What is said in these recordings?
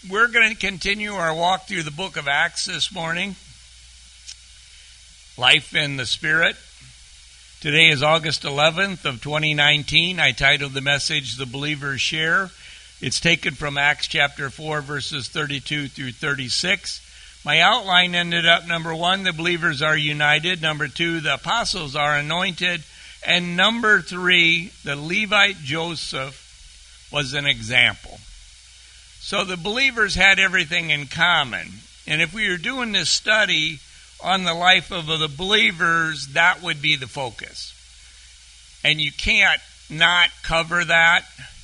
We're going to continue our walk through the book of Acts this morning. Life in the Spirit. Today is August 11th of 2019. I titled the message, The Believer's Share. It's taken from Acts chapter 4, verses 32 through 36. My outline ended up, number 1, the believers are united. Number 2, the apostles are anointed. And number 3, the Levite Joseph was an example. So the believers had everything in common. And if we were doing this study on the life of the believers, that would be the focus. And you can't not cover that.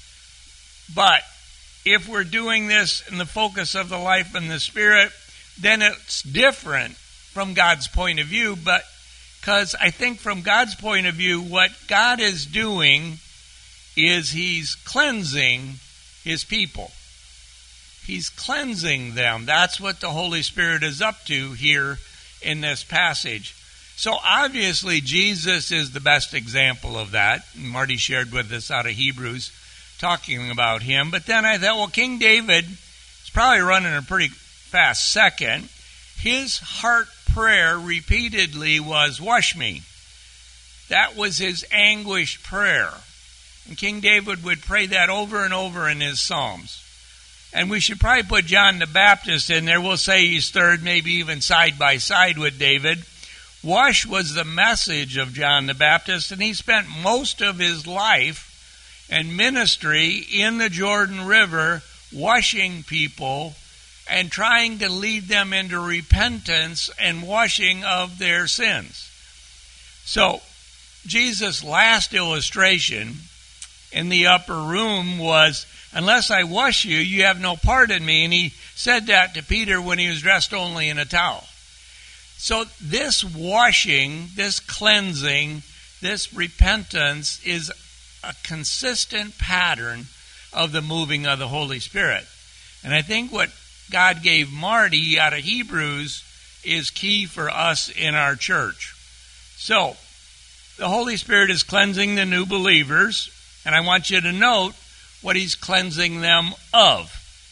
But if we're doing this in the focus of the life in the Spirit, then it's different from God's point of view. But because I think from God's point of view, what God is doing is He's cleansing His people. He's cleansing them. That's what the Holy Spirit is up to here in this passage. So obviously Jesus is the best example of that. Marty shared with us out of Hebrews talking about him. But then I thought, well, King David is probably running a pretty fast second. His heart prayer repeatedly was, wash me. That was his anguished prayer. And King David would pray that over and over in his Psalms. And we should probably put John the Baptist in there. We'll say he's third, maybe even side by side with David. Wash was the message of John the Baptist, and he spent most of his life and ministry in the Jordan River washing people and trying to lead them into repentance and washing of their sins. So Jesus' last illustration in the upper room was, unless I wash you, you have no part in me. And he said that to Peter when he was dressed only in a towel. So this washing, this cleansing, this repentance is a consistent pattern of the moving of the Holy Spirit. And I think what God gave Marty out of Hebrews is key for us in our church. So the Holy Spirit is cleansing the new believers. And I want you to note what He's cleansing them of.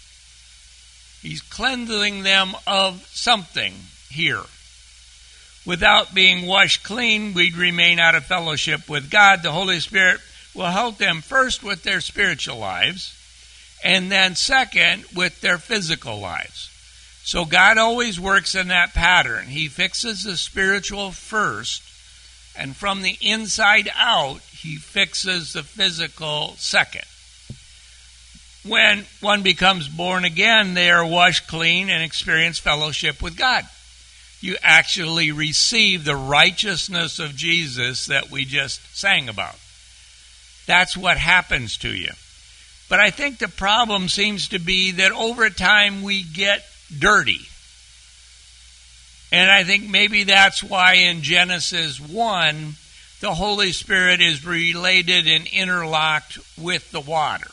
He's cleansing them of something here. Without being washed clean, we'd remain out of fellowship with God. The Holy Spirit will help them first with their spiritual lives, and then second with their physical lives. So God always works in that pattern. He fixes the spiritual first, and from the inside out, He fixes the physical second. When one becomes born again, they are washed clean and experience fellowship with God. You actually receive the righteousness of Jesus that we just sang about. That's what happens to you. But I think the problem seems to be that over time we get dirty. And I think maybe that's why in Genesis 1, the Holy Spirit is related and interlocked with the water.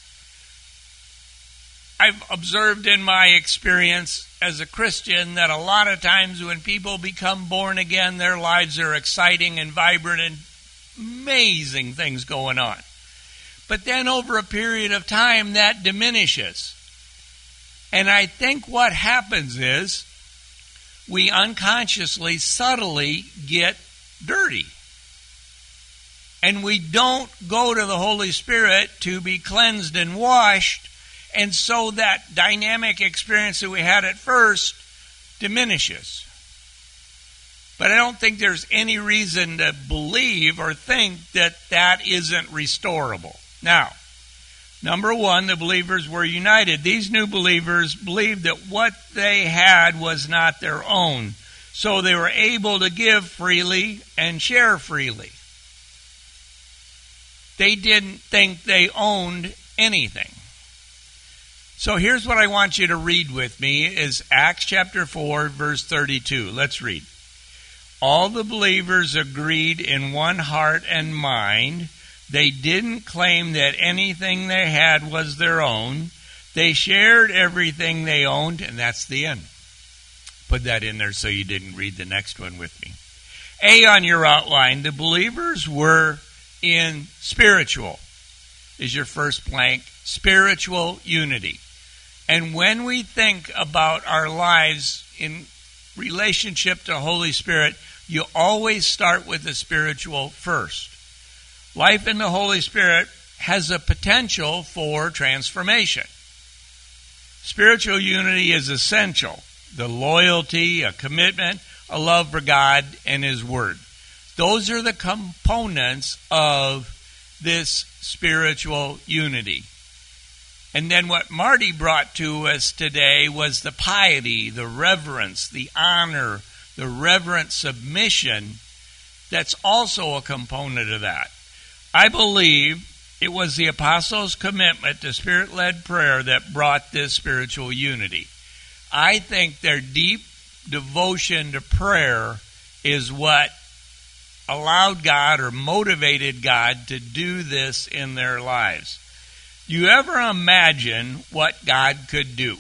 I've observed in my experience as a Christian that a lot of times when people become born again, their lives are exciting and vibrant and amazing things going on. But then over a period of time, that diminishes. And I think what happens is we unconsciously, subtly get dirty. And we don't go to the Holy Spirit to be cleansed and washed. And so that dynamic experience that we had at first diminishes. But I don't think there's any reason to believe or think that that isn't restorable. Now, number 1, the believers were united. These new believers believed that what they had was not their own. So they were able to give freely and share freely. They didn't think they owned anything. So here's what I want you to read with me is Acts chapter 4, verse 32. Let's read. All the believers agreed in one heart and mind. They didn't claim that anything they had was their own. They shared everything they owned, and that's the end. Put that in there so you didn't read the next one with me. A on your outline, the believers were in spiritual, is your first blank, spiritual unity. And when we think about our lives in relationship to Holy Spirit, you always start with the spiritual first. Life in the Holy Spirit has a potential for transformation. Spiritual unity is essential. The loyalty, a commitment, a love for God and His Word. Those are the components of this spiritual unity. And then what Marty brought to us today was the piety, the reverence, the honor, the reverent submission. That's also a component of that. I believe it was the apostles' commitment to Spirit-led prayer that brought this spiritual unity. I think their deep devotion to prayer is what allowed God or motivated God to do this in their lives. You ever imagine what God could do?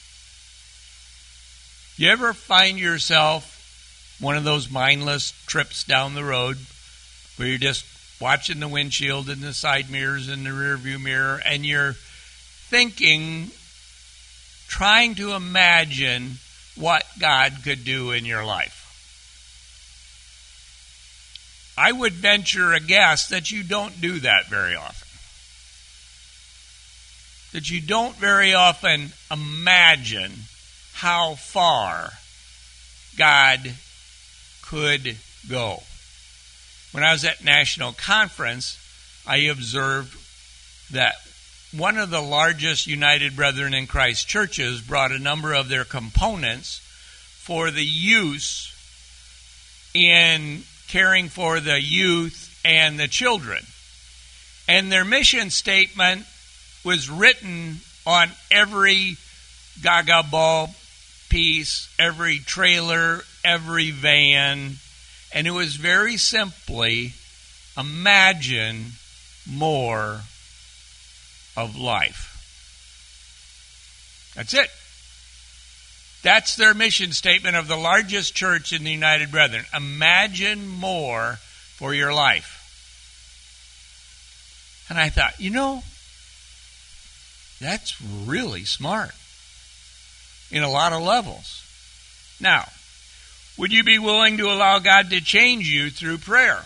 You ever find yourself one of those mindless trips down the road where you're just watching the windshield and the side mirrors and the rear view mirror, and you're thinking, trying to imagine what God could do in your life? I would venture a guess that you don't do that very often. That you don't very often imagine how far God could go. When I was at National Conference, I observed that one of the largest United Brethren in Christ churches brought a number of their components for the use in caring for the youth and the children. And their mission statement was written on every gaga ball piece, every trailer, every van, and it was very simply, imagine more of life. That's it. That's their mission statement of the largest church in the United Brethren. Imagine more for your life. And I thought, that's really smart in a lot of levels. Now, would you be willing to allow God to change you through prayer?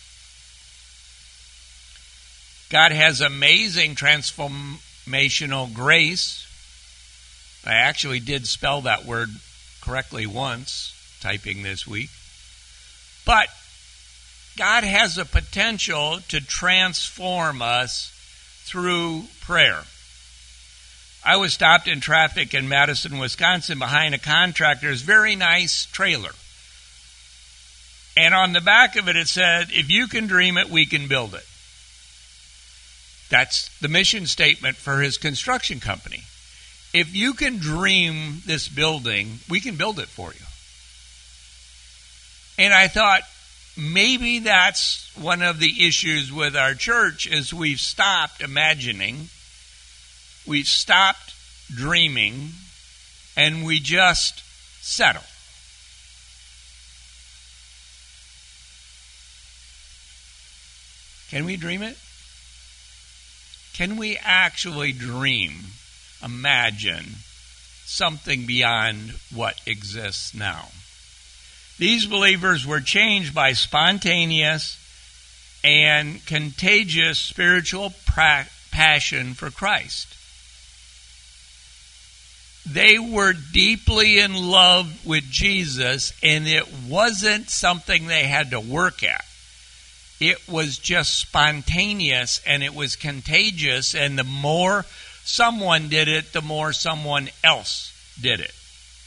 God has amazing transformational grace. I actually did spell that word correctly once, typing this week. But God has a potential to transform us through prayer. I was stopped in traffic in Madison, Wisconsin behind a contractor's very nice trailer. And on the back of it, it said, "If you can dream it, we can build it." That's the mission statement for his construction company. If you can dream this building, we can build it for you. And I thought, maybe that's one of the issues with our church is we've stopped imagining, we've stopped dreaming, and we just settle. Can we dream it? Can we actually dream, imagine something beyond what exists now? These believers were changed by spontaneous and contagious spiritual passion for Christ. They were deeply in love with Jesus, and it wasn't something they had to work at. It was just spontaneous, and it was contagious, and the more someone did it, the more someone else did it.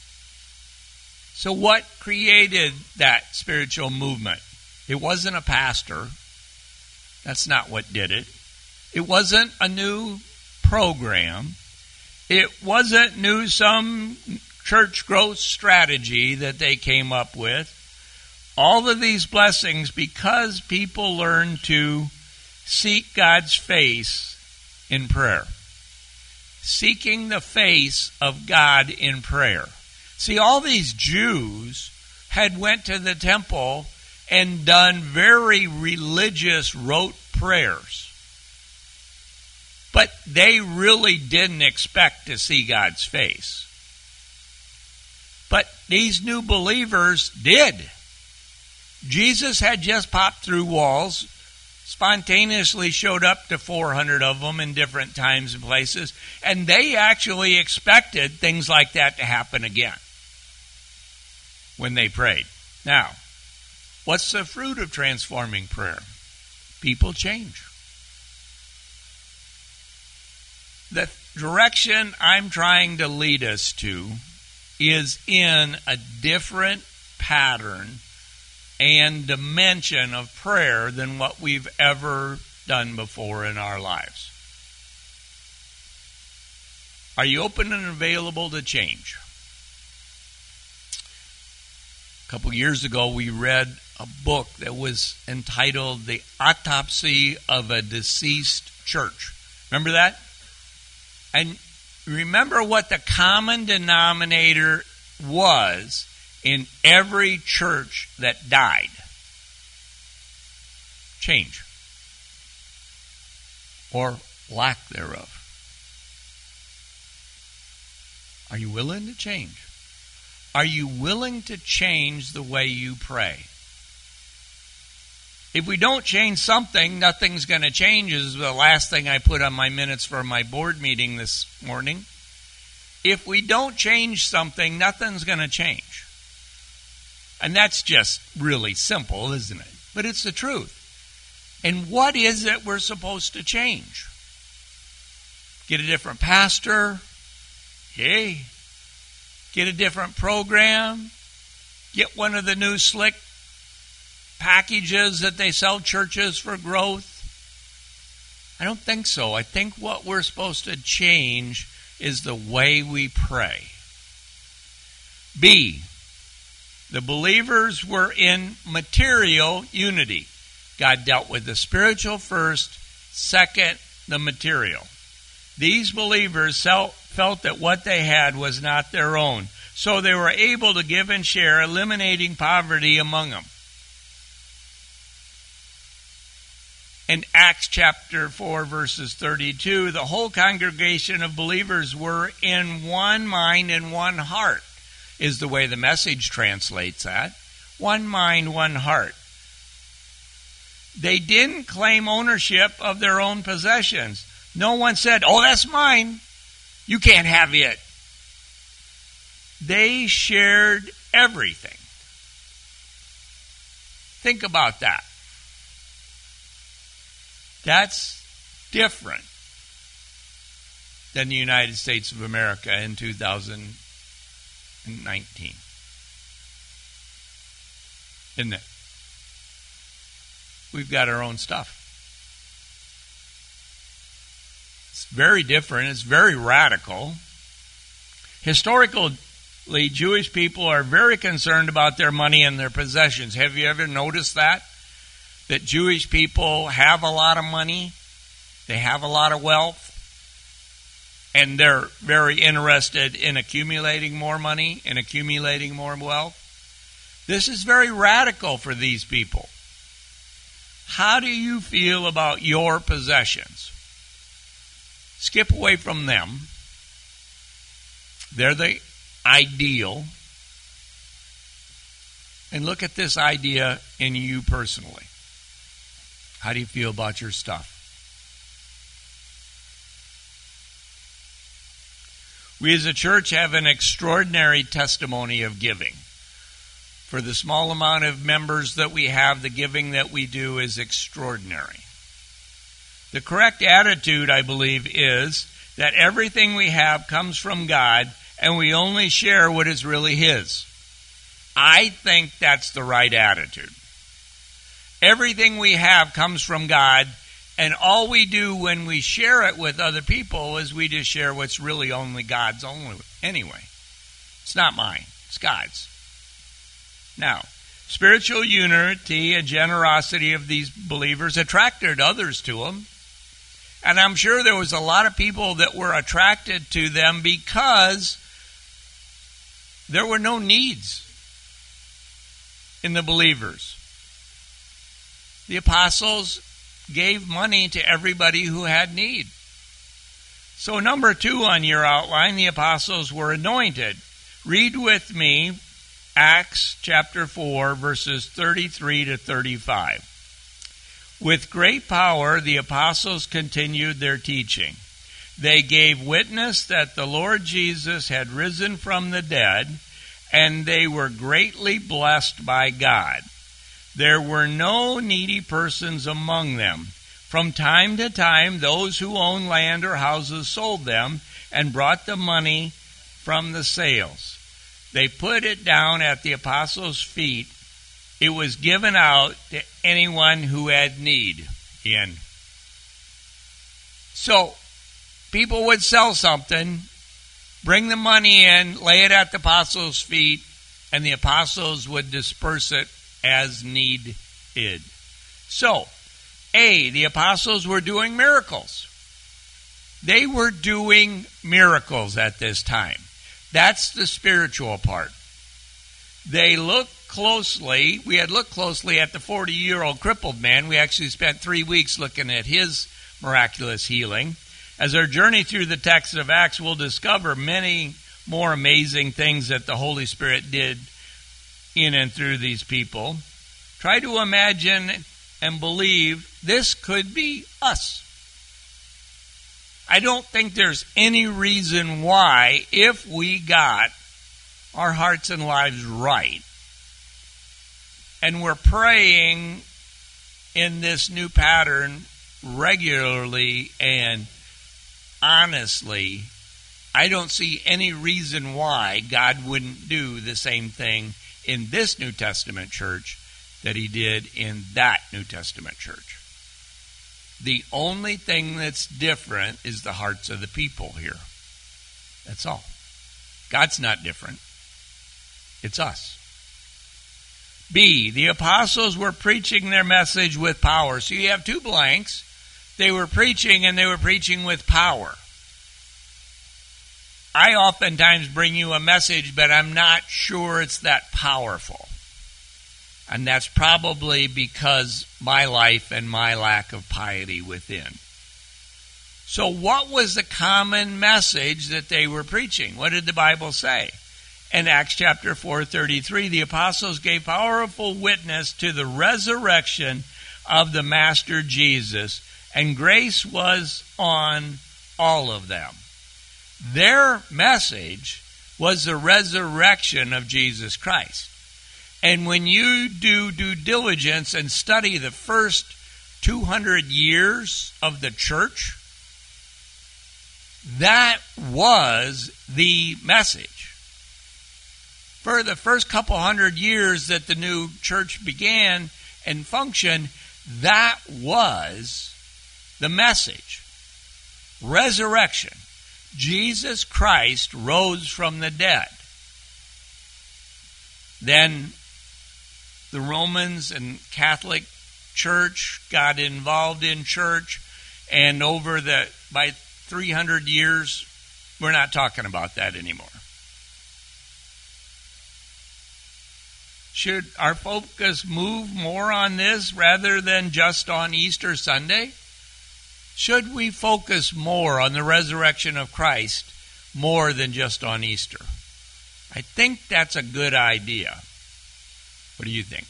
So what created that spiritual movement? It wasn't a pastor. That's not what did it. It wasn't a new program. It wasn't some church growth strategy that they came up with. All of these blessings because people learned to seek God's face in prayer. Seeking the face of God in prayer. See, all these Jews had went to the temple and done very religious rote prayers. But they really didn't expect to see God's face. But these new believers did. Jesus had just popped through walls, spontaneously showed up to 400 of them in different times and places, and they actually expected things like that to happen again when they prayed. Now, what's the fruit of transforming prayer? People change. The direction I'm trying to lead us to is in a different pattern and dimension of prayer than what we've ever done before in our lives. Are you open and available to change? A couple years ago, we read a book that was entitled The Autopsy of a Deceased Church. Remember that? And remember what the common denominator was in every church that died. Change. Or lack thereof. Are you willing to change? Are you willing to change the way you pray? If we don't change something, nothing's going to change, is the last thing I put on my minutes for my board meeting this morning. If we don't change something, nothing's going to change. And that's just really simple, isn't it? But it's the truth. And what is it we're supposed to change? Get a different pastor? Yay. Get a different program? Get one of the new slick packages that they sell churches for growth? I don't think so. I think what we're supposed to change is the way we pray. B, the believers were in material unity. God dealt with the spiritual first, second, the material. These believers felt that what they had was not their own, so they were able to give and share, eliminating poverty among them. In Acts chapter 4, verses 32, the whole congregation of believers were in one mind and one heart, is the way the Message translates that. One mind, one heart. They didn't claim ownership of their own possessions. No one said, "Oh, that's mine. You can't have it." They shared everything. Think about that. That's different than the United States of America in 2019. Isn't it? We've got our own stuff. It's very different. It's very radical. Historically, Jewish people are very concerned about their money and their possessions. Have you ever noticed that? That Jewish people have a lot of money, they have a lot of wealth, and they're very interested in accumulating more money and accumulating more wealth. This is very radical for these people. How do you feel about your possessions? Skip away from them. They're the ideal. And look at this idea in you personally. How do you feel about your stuff? We as a church have an extraordinary testimony of giving. For the small amount of members that we have, the giving that we do is extraordinary. The correct attitude, I believe, is that everything we have comes from God and we only share what is really His. I think that's the right attitude. Everything we have comes from God, and all we do when we share it with other people is we just share what's really only God's only anyway. It's not mine. It's God's. Now, spiritual unity and generosity of these believers attracted others to them. And I'm sure there was a lot of people that were attracted to them because there were no needs in the believers. The apostles gave money to everybody who had need. So number 2 on your outline, the apostles were anointed. Read with me Acts chapter 4, verses 33 to 35. With great power, the apostles continued their teaching. They gave witness that the Lord Jesus had risen from the dead, and they were greatly blessed by God. There were no needy persons among them. From time to time, those who owned land or houses sold them and brought the money from the sales. They put it down at the apostles' feet. It was given out to anyone who had need. In. So, people would sell something, bring the money in, lay it at the apostles' feet, and the apostles would disperse it as needed. So, the apostles were doing miracles. They were doing miracles at this time. That's the spiritual part. They looked closely. We had looked closely at the 40-year-old crippled man. We actually spent 3 weeks looking at his miraculous healing. As our journey through the text of Acts, we'll discover many more amazing things that the Holy Spirit did in and through these people. Try to imagine and believe this could be us. I don't think there's any reason why, if we got our hearts and lives right, and we're praying in this new pattern regularly and honestly, I don't see any reason why God wouldn't do the same thing in this New Testament church that he did in that New Testament church. The only thing that's different is the hearts of the people here. That's all. God's not different. It's us. B, the apostles were preaching their message with power. So you have 2 blanks. They were preaching, and they were preaching with power. I oftentimes bring you a message, but I'm not sure it's that powerful. And that's probably because my life and my lack of piety within. So what was the common message that they were preaching? What did the Bible say? In Acts chapter 4:33, the apostles gave powerful witness to the resurrection of the Master Jesus, and grace was on all of them. Their message was the resurrection of Jesus Christ. And when you do due diligence and study the first 200 years of the church, that was the message. For the first couple hundred years that the new church began and functioned, that was the message. Resurrection. Jesus Christ rose from the dead. Then the Romans and Catholic Church got involved in church, and by 300 years, we're not talking about that anymore. Should our focus move more on this rather than just on Easter Sunday? Should we focus more on the resurrection of Christ more than just on Easter? I think that's a good idea. What do you think?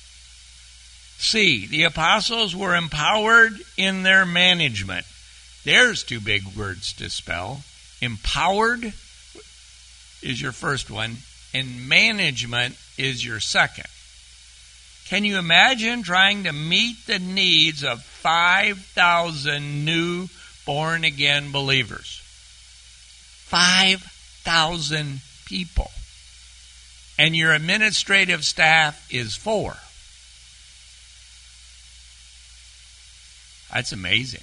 C, the apostles were empowered in their management. There's 2 big words to spell. Empowered is your first one, and management is your second. Can you imagine trying to meet the needs of 5,000 new born-again believers? 5,000 people. And your administrative staff is 4. That's amazing.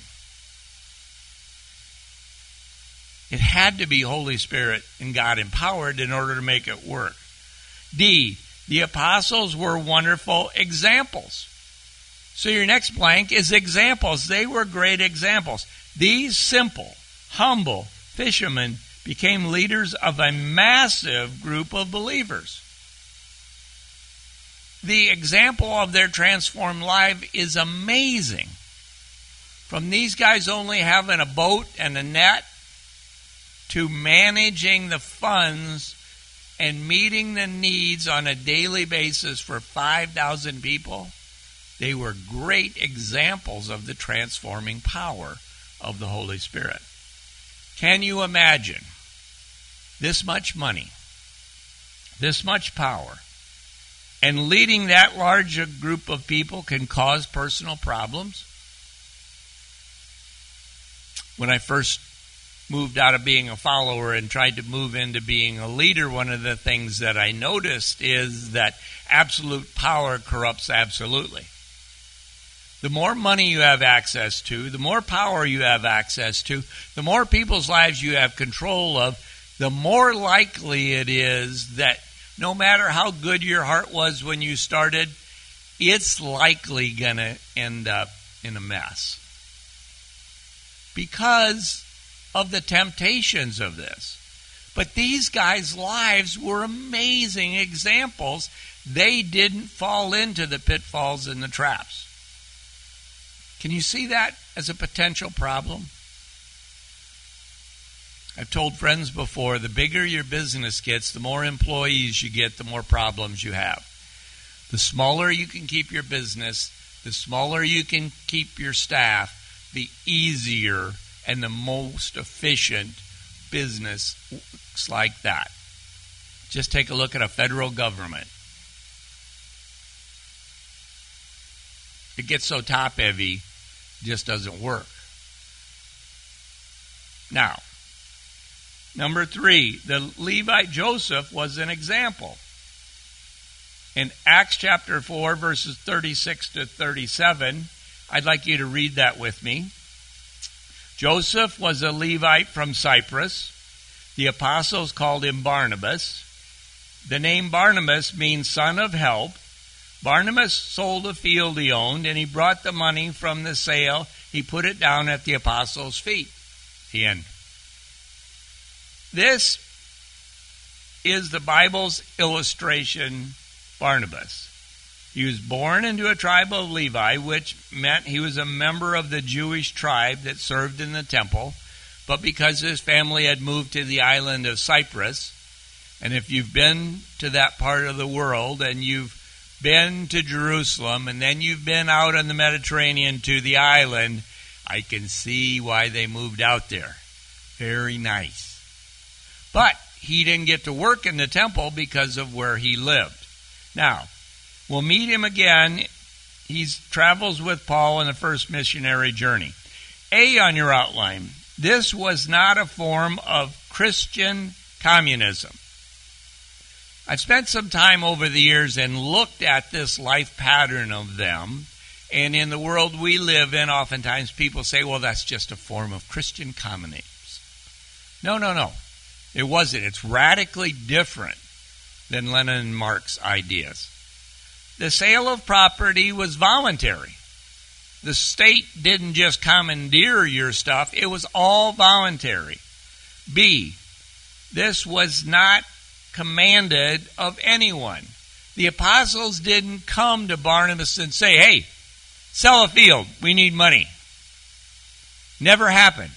It had to be Holy Spirit and God empowered in order to make it work. D, the apostles were wonderful examples. So your next blank is examples. They were great examples. These simple, humble fishermen became leaders of a massive group of believers. The example of their transformed life is amazing. From these guys only having a boat and a net to managing the funds and meeting the needs on a daily basis for 5,000 people, they were great examples of the transforming power of the Holy Spirit. Can you imagine this much money, this much power, and leading that large a group of people can cause personal problems? When I first moved out of being a follower and tried to move into being a leader, one of the things that I noticed is that absolute power corrupts absolutely. The more money you have access to, the more power you have access to, the more people's lives you have control of, the more likely it is that no matter how good your heart was when you started, it's likely going to end up in a mess because of the temptations of this. But these guys' lives were amazing examples. They didn't fall into the pitfalls and the traps. Can you see that as a potential problem? I've told friends before, the bigger your business gets, the more employees you get, the more problems you have. The smaller you can keep your business, the smaller you can keep your staff, the easier and the most efficient business looks like that. Just take a look at a federal government. It gets so top-heavy, it just doesn't work. Now, number 3, the Levite Joseph was an example. In Acts chapter 4, verses 36 to 37, I'd like you to read that with me. Joseph was a Levite from Cyprus. The apostles called him Barnabas. The name Barnabas means son of help. Barnabas sold a field he owned, and he brought the money from the sale. He put it down at the apostles' feet. The end. This is the Bible's illustration, Barnabas. He was born into a tribe of Levi, which meant he was a member of the Jewish tribe that served in the temple. But because his family had moved to the island of Cyprus, and if you've been to that part of the world and you've been to Jerusalem and then you've been out on the Mediterranean to the island, I can see why they moved out there. Very nice. But he didn't get to work in the temple because of where he lived. Now, we'll meet him again. He travels with Paul in the first missionary journey. A on your outline. This was not a form of Christian communism. I've spent some time over the years and looked at this life pattern of them. And in the world we live in, oftentimes people say, well, that's just a form of Christian communism. No. It wasn't. It's radically different than Lenin and Marx ideas. The sale of property was voluntary. The state didn't just commandeer your stuff. It was all voluntary. B, this was not commanded of anyone. The apostles didn't come to Barnabas and say, hey, sell a field. We need money. Never happened.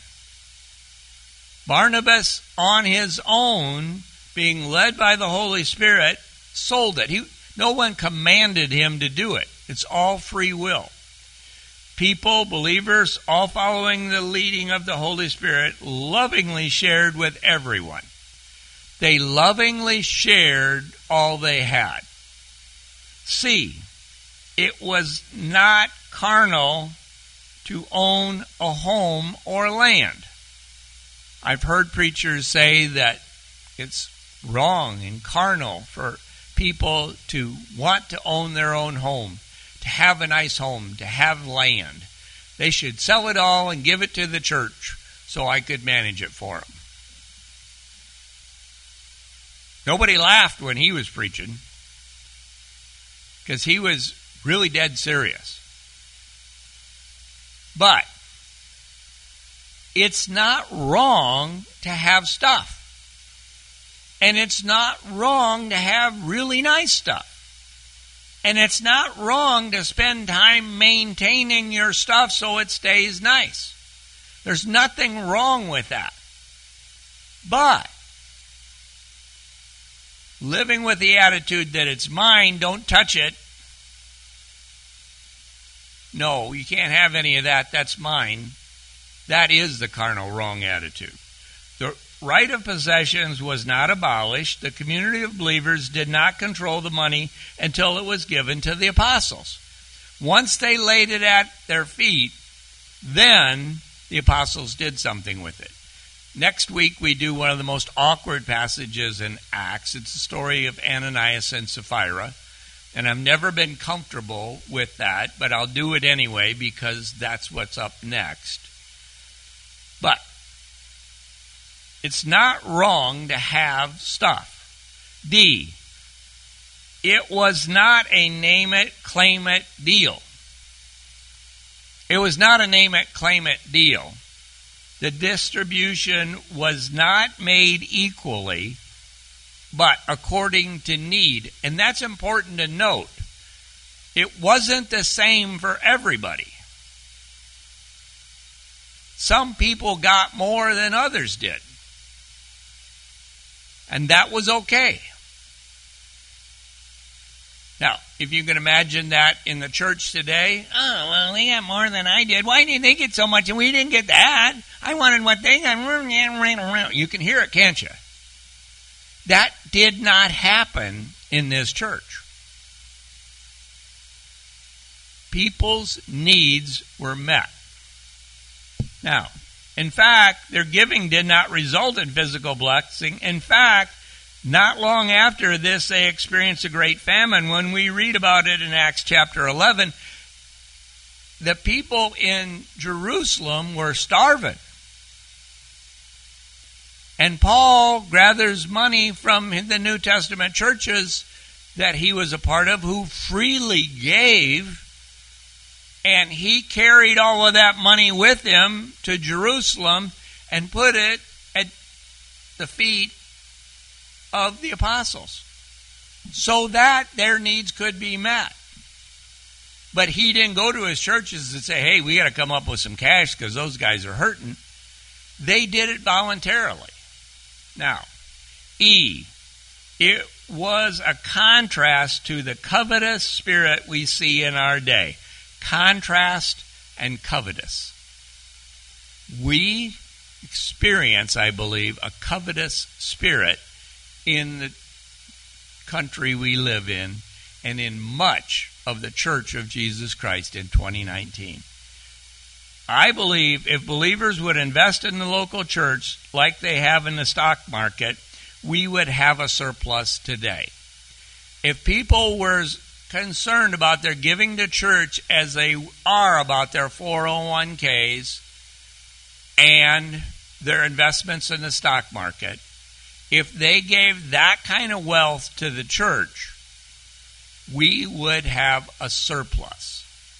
Barnabas, on his own, being led by the Holy Spirit, sold it. No one commanded him to do it. It's all free will. People, believers, all following the leading of the Holy Spirit, lovingly shared with everyone. They lovingly shared all they had. C, it was not carnal to own a home or land. I've heard preachers say that it's wrong and carnal for people to want to own their own home, to have a nice home, to have land. They should sell it all and give it to the church so I could manage it for them. Nobody laughed when he was preaching because he was really dead serious. But it's not wrong to have stuff. And it's not wrong to have really nice stuff. And it's not wrong to spend time maintaining your stuff so it stays nice. There's nothing wrong with that. But living with the attitude that it's mine, don't touch it. No, you can't have any of that. That's mine. That is the carnal wrong attitude. The right of possessions was not abolished. The community of believers did not control the money until it was given to the apostles. Once they laid it at their feet, then the apostles did something with it. Next week we do one of the most awkward passages in Acts. It's the story of Ananias and Sapphira. And I've never been comfortable with that, but I'll do it anyway because that's what's up next. But it's not wrong to have stuff. D, it was not a name-it, claim-it deal. It was not a name-it, claim-it deal. The distribution was not made equally, but according to need. And that's important to note. It wasn't the same for everybody. Some people got more than others did. And that was okay. Now, if you can imagine that in the church today, oh, well, they got more than I did. Why did they get so much and we didn't get that? I wanted what they got. You can hear it, can't you? That did not happen in this church. People's needs were met. Now, in fact, their giving did not result in physical blessing. In fact, not long after this, they experienced a great famine. When we read about it in Acts chapter 11, the people in Jerusalem were starving. And Paul gathers money from the New Testament churches that he was a part of who freely gave. And he carried all of that money with him to Jerusalem and put it at the feet of the apostles so that their needs could be met. But he didn't go to his churches and say, hey, we got to come up with some cash because those guys are hurting. They did it voluntarily. Now, E, it was a contrast to the covetous spirit we see in our day. Contrast and covetous. We experience, I believe, a covetous spirit in the country we live in and in much of the Church of Jesus Christ in 2019. I believe if believers would invest in the local church like they have in the stock market, we would have a surplus today. If people were concerned about their giving to church as they are about their 401ks and their investments in the stock market, if they gave that kind of wealth to the church, we would have a surplus.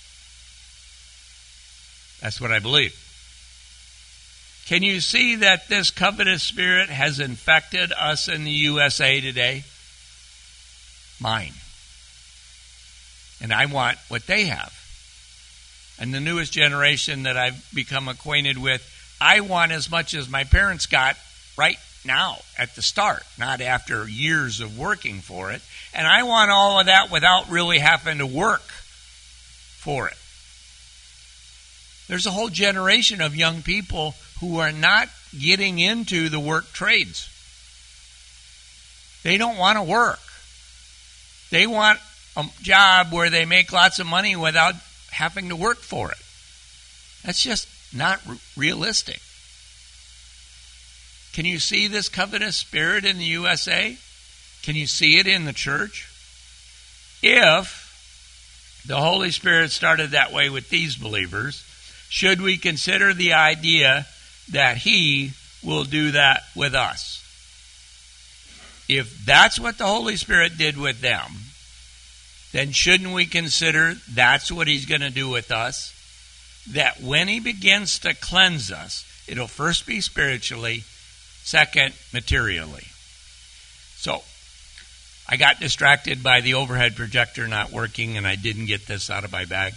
That's what I believe. Can you see that this covetous spirit has infected us in the USA today? Mine. And I want what they have. And the newest generation that I've become acquainted with, I want as much as my parents got right now at the start, not after years of working for it. And I want all of that without really having to work for it. There's a whole generation of young people who are not getting into the work trades. They don't want to work. They want a job where they make lots of money without having to work for it. That's just not realistic. Can you see this covetous spirit in the USA? Can you see it in the church? If the Holy Spirit started that way with these believers, should we consider the idea that He will do that with us? If that's what the Holy Spirit did with them, then shouldn't we consider that's what He's going to do with us? That when He begins to cleanse us, it'll first be spiritually, second, materially. So, I got distracted by the overhead projector not working, and I didn't get this out of my bag.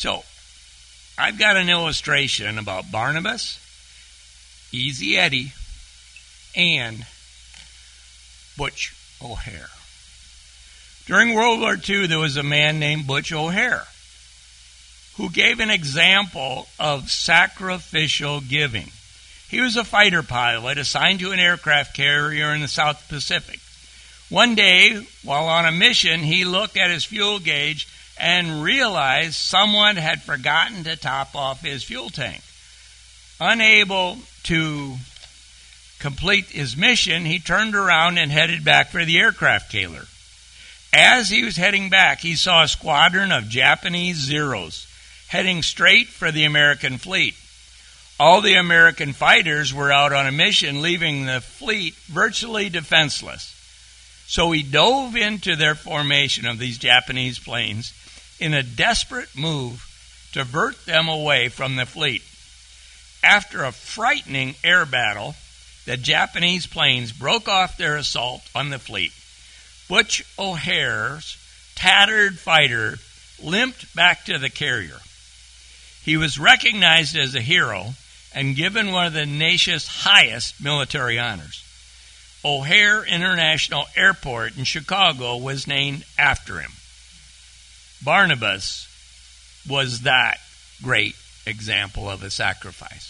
So, I've got an illustration about Barnabas, Easy Eddie, and Butch O'Hare. During World War II, there was a man named Butch O'Hare who gave an example of sacrificial giving. He was a fighter pilot assigned to an aircraft carrier in the South Pacific. One day, while on a mission, he looked at his fuel gauge and realized someone had forgotten to top off his fuel tank. Unable to complete his mission, he turned around and headed back for the aircraft carrier. As he was heading back, he saw a squadron of Japanese Zeros heading straight for the American fleet. All the American fighters were out on a mission, leaving the fleet virtually defenseless. So he dove into their formation of these Japanese planes in a desperate move to divert them away from the fleet. After a frightening air battle, the Japanese planes broke off their assault on the fleet. Butch O'Hare's tattered fighter limped back to the carrier. He was recognized as a hero and given one of the nation's highest military honors. O'Hare International Airport in Chicago was named after him. Barnabas was that great example of a sacrifice.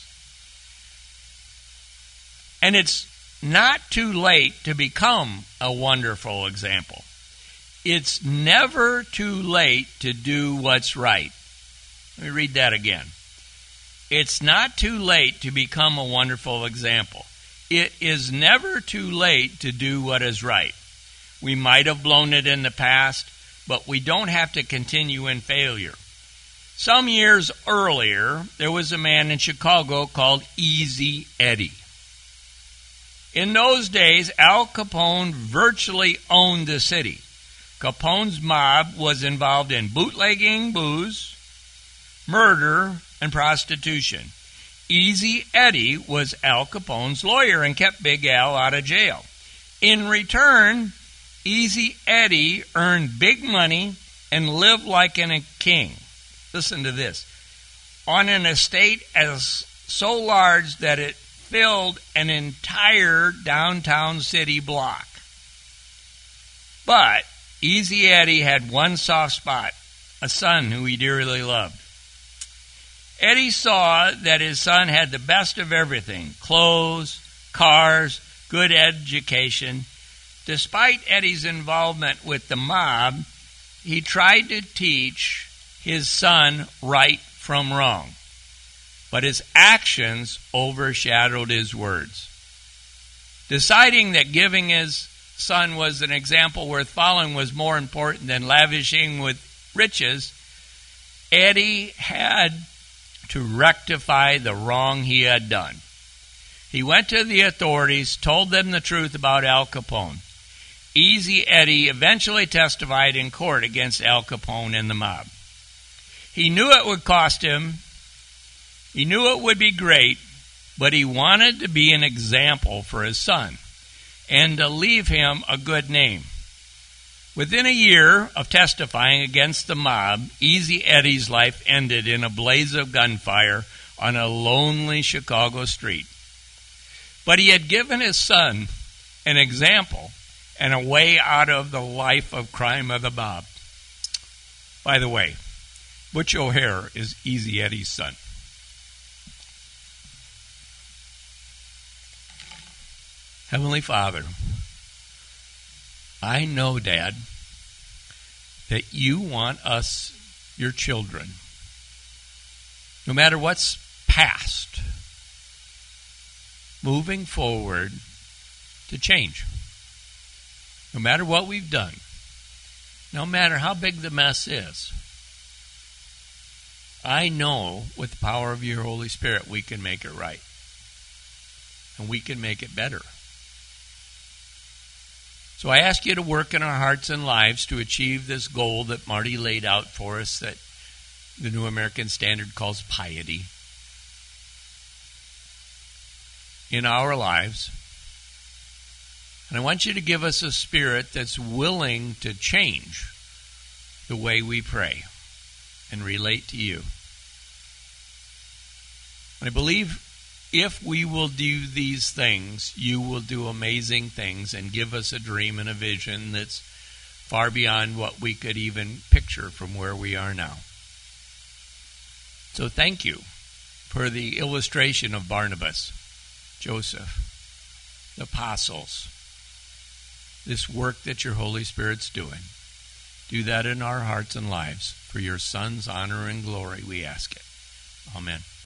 And it's not too late to become a wonderful example. It's never too late to do what's right. Let me read that again. It's not too late to become a wonderful example. It is never too late to do what is right. We might have blown it in the past, but we don't have to continue in failure. Some years earlier, there was a man in Chicago called Easy Eddie. In those days, Al Capone virtually owned the city. Capone's mob was involved in bootlegging booze, murder, and prostitution. Easy Eddie was Al Capone's lawyer and kept Big Al out of jail. In return, Easy Eddie earned big money and lived like a king. Listen to this. On an estate as so large that it filled an entire downtown city block. But Easy Eddie had one soft spot, a son who he dearly loved. Eddie saw that his son had the best of everything: clothes, cars, good education. Despite Eddie's involvement with the mob, he tried to teach his son right from wrong. But his actions overshadowed his words. Deciding that giving his son was an example worth following was more important than lavishing with riches, Eddie had to rectify the wrong he had done. He went to the authorities, told them the truth about Al Capone. Easy Eddie eventually testified in court against Al Capone and the mob. He knew it would cost him. He knew it would be great, but he wanted to be an example for his son and to leave him a good name. Within a year of testifying against the mob, Easy Eddie's life ended in a blaze of gunfire on a lonely Chicago street. But he had given his son an example and a way out of the life of crime of the mob. By the way, Butch O'Hare is Easy Eddie's son. Heavenly Father, I know, Dad, that you want us, your children, no matter what's past, moving forward, to change. No matter what we've done, no matter how big the mess is, I know with the power of your Holy Spirit we can make it right. And we can make it better. So I ask you to work in our hearts and lives to achieve this goal that Marty laid out for us that the New American Standard calls piety in our lives. And I want you to give us a spirit that's willing to change the way we pray. and relate to you. I believe if we will do these things, you will do amazing things and give us a dream and a vision that's far beyond what we could even picture from where we are now. So thank you for the illustration of Barnabas, Joseph, the apostles, this work that your Holy Spirit's doing. Do that in our hearts and lives. For your Son's honor and glory, we ask it. Amen.